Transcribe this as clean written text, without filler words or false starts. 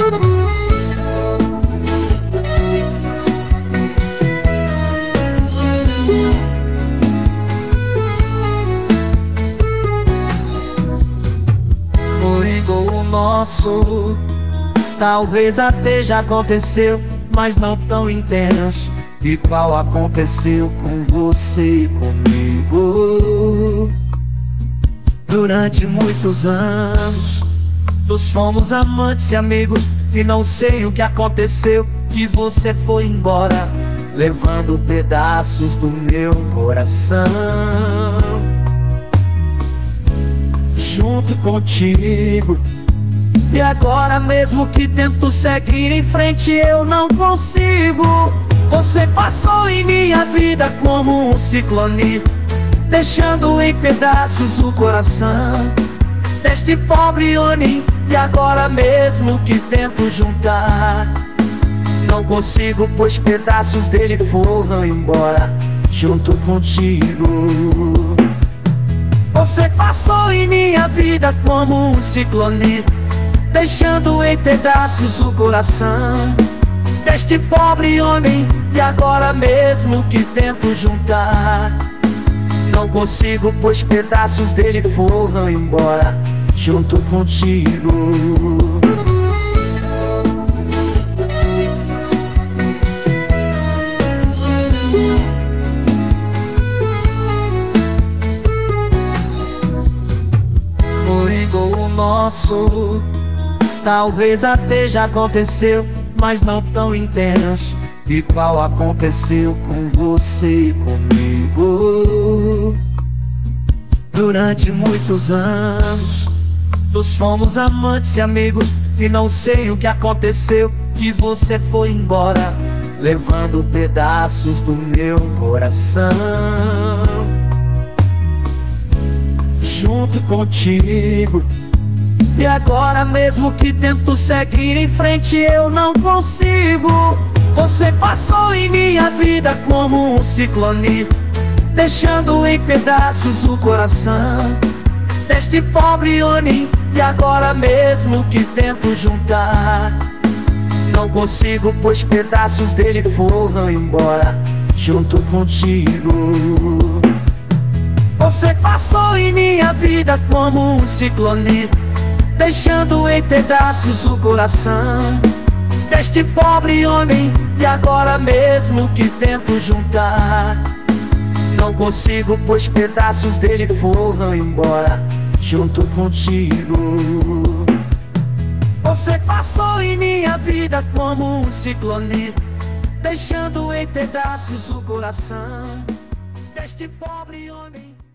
Comigo o nosso talvez até já aconteceu, mas não tão intenso igual aconteceu com você e comigo. Durante muitos anos nós fomos amantes e amigos, e não sei o que aconteceu, que você foi embora, levando pedaços do meu coração. Junto contigo, e agora mesmo que tento seguir em frente, eu não consigo. Você passou em minha vida como um ciclone, deixando em pedaços o coração deste pobre homem. E agora mesmo que tento juntar, não consigo, pois pedaços dele foram embora junto contigo. Você passou em minha vida como um ciclone, deixando em pedaços o coração deste pobre homem. E agora mesmo que tento juntar, não consigo, pois pedaços dele foram embora junto contigo. Comigo o nosso talvez até já aconteceu, mas não tão intenso igual aconteceu com você e comigo. Durante muitos anos nós fomos amantes e amigos, e não sei o que aconteceu, que você foi embora, levando pedaços do meu coração. Junto contigo, e agora mesmo que tento seguir em frente, eu não consigo. Você passou em minha vida como um ciclone, deixando em pedaços o coração deste pobre homem. E agora mesmo que tento juntar, não consigo, pois pedaços dele foram embora junto contigo. Você passou em minha vida como um ciclone, deixando em pedaços o coração deste pobre homem. E agora mesmo que tento juntar, não consigo, pois pedaços dele foram embora junto contigo. Você passou em minha vida como um ciclone, deixando em pedaços o coração deste pobre homem.